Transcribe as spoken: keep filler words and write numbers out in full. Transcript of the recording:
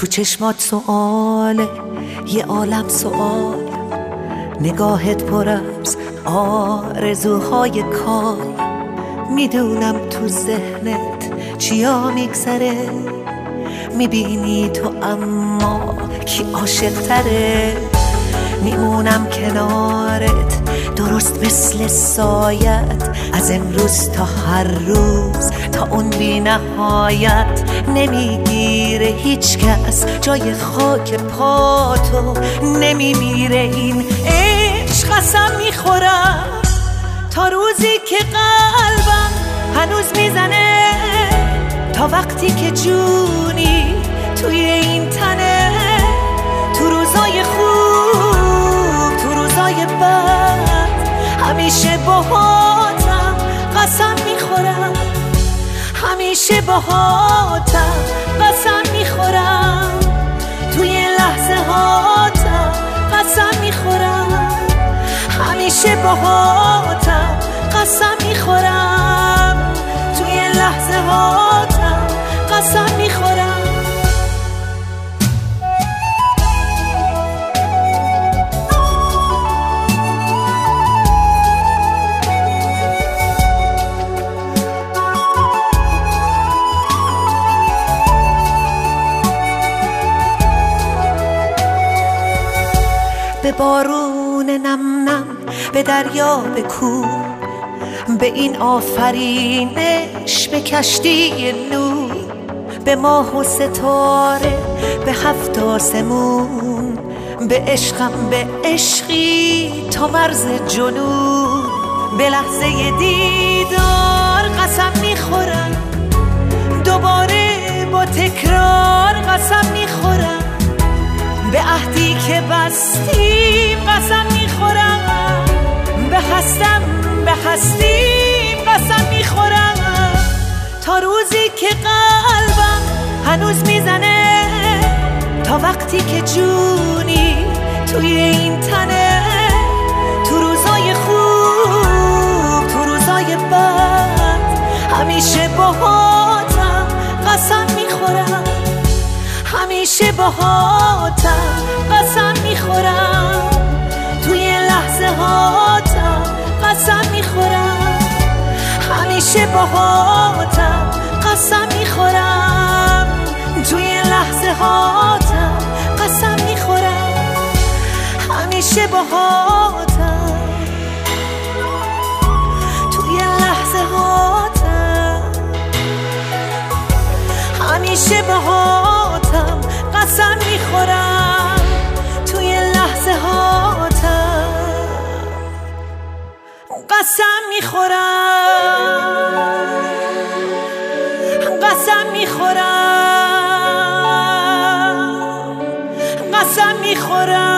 تو چشمات سؤاله یه عالم سؤال، نگاهت پر از آرزوهای کال. میدونم تو ذهنت چیا میگذره، میبینی تو اما کی عاشق تره. میمونم کنارت درست مثل سایت، از امروز تا هر روز تا اون بی نهایت. نمیگیره هیچ کس جای خاک پاتو، نمیمیره این عشق. قسم میخورم تا روزی که قلبم هنوز میزنه، تا وقتی که جونی توی این تنه. تو روزای خوب تو روزای بد همیشه باهاتم، قسم میخورم همیشه باهاتم، قسم میخورم توی لحظه هاتم، قسم میخورم همیشه باهاتم، قسم میخورم توی لحظه هاتم، قسم میخورم. به بارون نم نم، به دریا، به کوه، به این آفرینش، به کشتی نور، به ماه و ستاره، به هفت آسمون، به عشقم به عشقی تا مرز جنون. به لحظه دیدار قسم میخورم، دوباره با تکرار قسم میخورم. به عهدی که بستیم قسم میخورم، به هستم به هستیم قسم میخورم. تا روزی که قلبم هنوز میزنه، تا وقتی که جونی توی این تنه. تو روزای خوب تو روزای بد همیشه باهاتم، قسم میخورم همیشه باهاتم، قسم میخورم توی لحظه هاتم، قسم میخورم همیشه باهاتم، قسم میخورم توی لحظه هاتم، قسم میخورم همیشه باهاتم توی لحظه هاتم، همیشه باهاتم، قسم میخورم توی لحظه هاتم، قسم میخورم قسم میخورم قسم میخورم.